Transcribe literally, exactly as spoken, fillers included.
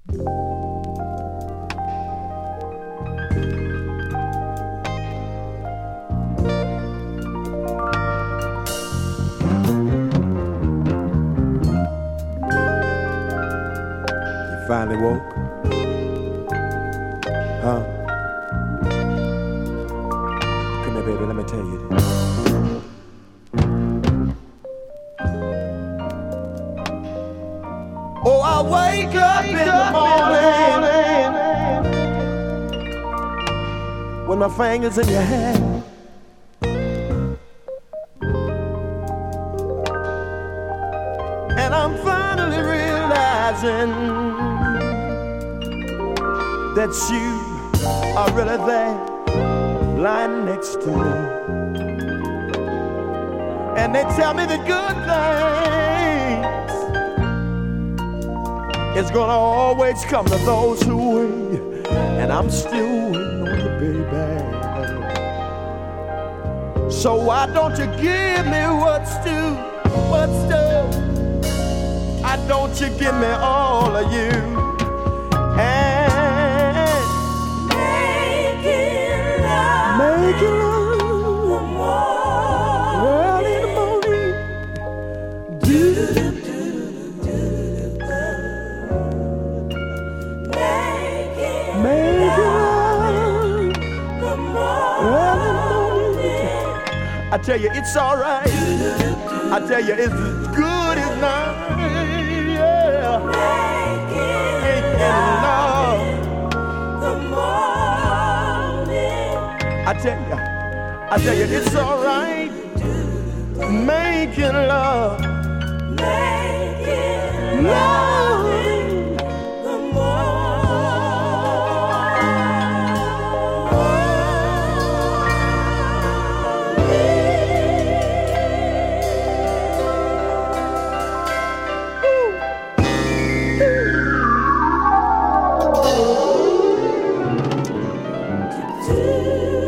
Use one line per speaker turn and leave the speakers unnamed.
Finally woke, huh? Come here, baby, let me tell you this. Oh, I wake up in the morning with my fingers in your hair, and I'm finally realizing that you are really there, lying next to me. And they tell me the good things is gonna always come to those who wait, and I'm still waiting on you, baby. So why don't you give me what's due, what's due? Why don't you give me all of you? And make it love early in the morning. Do do do do do do. Make it make it love early in the morning. I tell you it's all right. I tell you it's as good as night. Yeah. Make it love the morning. I tell you, I tell you, it's all right. Making love, making love the morning.